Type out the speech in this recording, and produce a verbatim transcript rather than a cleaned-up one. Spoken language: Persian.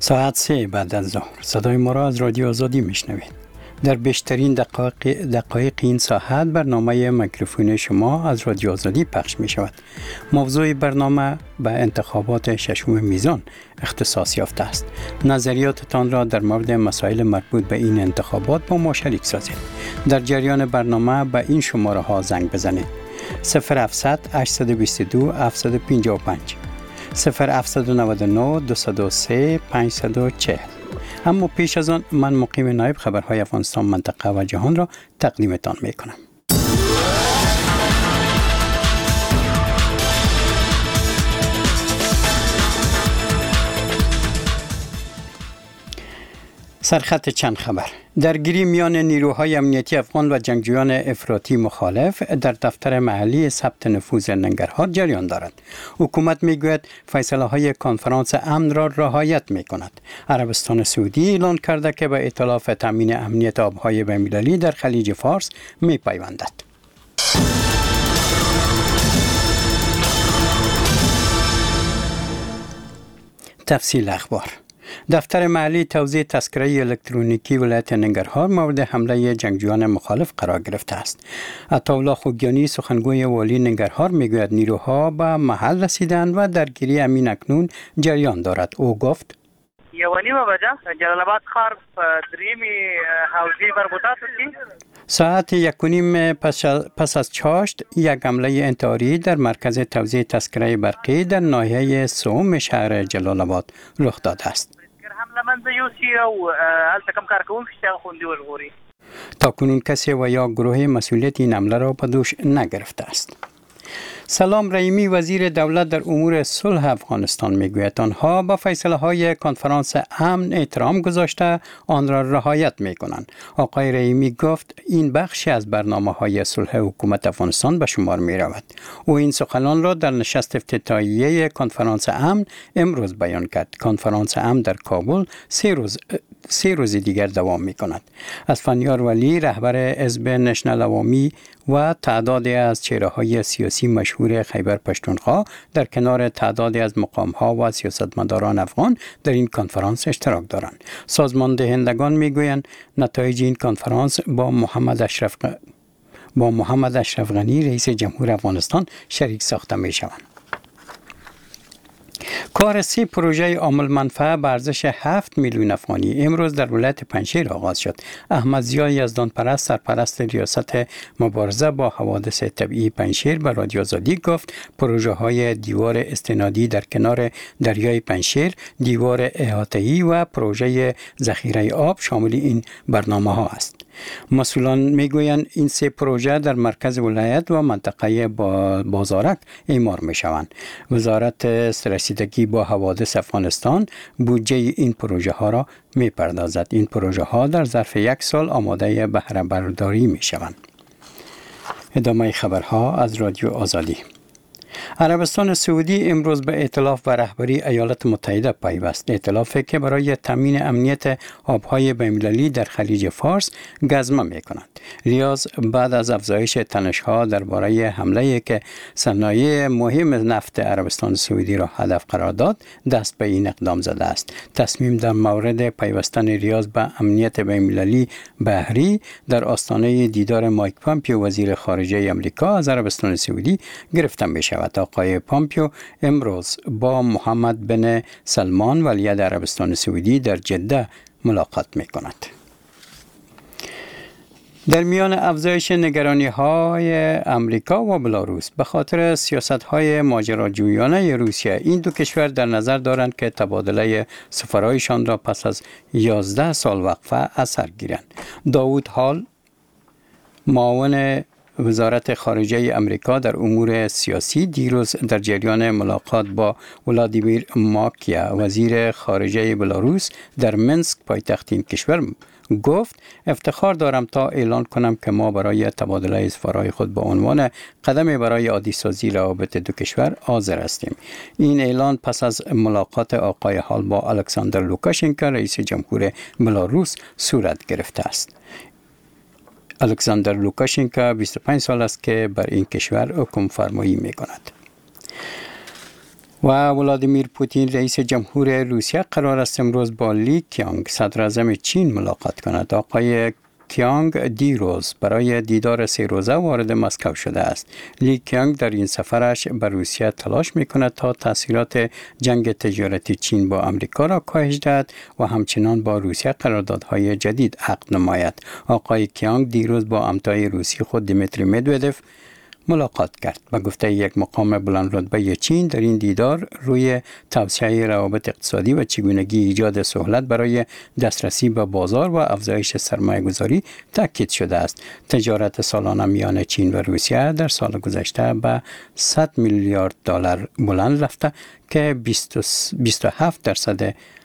ساعت سه بعد از ظهر صدای ما را از رادیو آزادی میشنوید. در بیشترین دقایق, دقایق این ساعت برنامه میکروفون شما از رادیو آزادی پخش می شود. موضوع برنامه به انتخابات ششم میزان اختصاص یافته است. نظریاتتان را در مورد مسائل مربوط به این انتخابات با ما شریک سازید. در جریان برنامه به این شماره ها زنگ بزنید: صفر هفتصد هشتصد و بیست و دو هفتصد و پنجاه و پنج، صفر هفتصد و نود و نه دویست و سه پانصد و چهل. اما پیش از آن من مقیم نایب خبرهای افغانستان منطقه و جهان را تقدیمتان می کنم. سرخط چند خبر. درگیری میان نیروهای امنیتی افغان و جنگجویان افراطی مخالف در دفتر محلی ثبت نفوذ ننگرهار جریان دارد. حکومت میگوید فیصله های کنفرانس امن را رعایت می کند. عربستان سعودی اعلان کرده که به ائتلاف تامین امنیت آبهای بین‌المللی در خلیج فارس می پیوندد. تفصیل اخبار. دفتر محلی توزیع تذکره الکترونیکی ولایت ننگرهار مورد حمله جنگجویان مخالف قرار گرفته است. عطاالله خوگیانی سخنگوی والی ننگرهار میگوید نیروها به محل رسیدند و درگیری امین اکنون جریان دارد. او گفت: یوانی و بجا جلال آباد ښار په دریمې حوزې مربوطاتو کې ساعت یک و نیم پس, پس از چاشت یک حمله انتحاری در مرکز توزیع تذکره برقی در ناحیه سوم شهر جلال آباد رخ داده است. حمله منځ یوسي او هلته کوم کارکوونکي چې هغه خوندي وژغوري. تاکنون کسی و یا گروه مسئولیت این حمله را به دوش نگرفته است. سلام رحیمی وزیر دولت در امور صلح افغانستان میگوید آنها با فیصله های کنفرانس امن احترام گذاشته آن را رعایت میکنند. آقای رحیمی گفت این بخشی از برنامه های صلح حکومت افغانستان به شمار می رود. او این سخنان را در نشست افتتاحیه کنفرانس امن امروز بیان کرد. کنفرانس امن در کابل سه روز سه روز دیگر دوام می کند. اسفندیار ولی رهبر حزب نشنل عوامی و تعدادی از چهره‌های سیاسی مشهور خیبر پشتونخوا در کنار تعدادی از مقام‌ها و سیاستمداران افغان در این کنفرانس اشتراک دارند. سازمان دهندگان می‌گویند نتایج این کنفرانس با محمد اشرف با محمد اشرف غنی رئیس جمهور افغانستان شریک ساخته می‌شوند. کار سی پروژه عامل منفعه به ارزش هفت میلیون افغانی امروز در ولایت پنجشیر آغاز شد. احمد ضیا یزدان پرست سرپرست ریاست مبارزه با حوادث طبیعی پنجشیر به رادیو آزادی گفت پروژه های دیوار استنادی در کنار دریای پنجشیر، دیوار احاطه‌ای و پروژه ذخیره آب شامل این برنامه ها است. مسئولان میگویند این سه پروژه در مرکز ولایت و منطقه بازارک اعمار می شوند. وزارت رسیدگی با حوادث افغانستان بودجه این پروژه ها را می پردازد. این پروژه ها در ظرف یک سال آماده بهره برداری می شوند. ادامه خبرها از رادیو آزادی. عربستان سعودی امروز به ائتلاف و رهبری ایالات متحده پیوست. ائتلافی که برای تامین امنیت آبهای بین‌المللی در خلیج فارس گزمه می‌کند. ریاض بعد از افزایش تنش‌ها درباره حمله‌ای که صنایع مهم نفت عربستان سعودی را هدف قرار داد، دست به این اقدام زده است. تصمیم در مورد پیوستن ریاض به امنیت بین‌المللی بحری در آستانه دیدار مایک پامپیو وزیر خارجه آمریکا از عربستان سعودی گرفته می‌شود. آقای پامپیو امروز با محمد بن سلمان ولیعهد عربستان سعودی در جده ملاقات می کند. در میان افزایش نگرانی های امریکا و بلاروس به خاطر سیاست های ماجراجویانه روسیه، این دو کشور در نظر دارند که تبادله سفرایشان را پس از یازده سال وقفه اثر گیرند. داوود هال معاون وزارت خارجه امریکا در امور سیاسی دیروز در جریان ملاقات با ولادیمیر ماکیا وزیر خارجه بلاروس در منسک پایتخت این کشور گفت افتخار دارم تا اعلان کنم که ما برای تبادله سفرهای خود به عنوان قدم برای عادی سازی روابط دو کشور حاضر هستیم. این اعلان پس از ملاقات آقای هال با الکساندر لوکاشنکو رئیس جمهور بلاروس صورت گرفته است. الکساندر لوکاشنکو بیست و پنج سال است که بر این کشور حکم فرمایی می کند. و ولادیمیر پوتین رئیس جمهور روسیه قرار است امروز با لی کیانگ صدر اعظم چین ملاقات کند. آقای کیانگ دیروز برای دیدار سه روزه وارد مسکو شده است. لی کیانگ در این سفرش به روسیه تلاش می‌کند تا تاثیرات جنگ تجارتی چین با آمریکا را کاهش دهد و همچنان با روسیه قراردادهای جدید عقد نماید. آقای کیانگ دیروز با همتای روسی خود دیمیتری مدودف ملاقات کرد. به گفته یک مقام بلند رتبه چین، در این دیدار روی توسعه روابط اقتصادی و چگونگی ایجاد سهولت برای دسترسی به بازار و افزایش سرمایه گذاری تاکید شده است. تجارت سالانه میان چین و روسیه در سال گذشته به صد میلیارد دلار بلند رفته که بیست و هفت درصد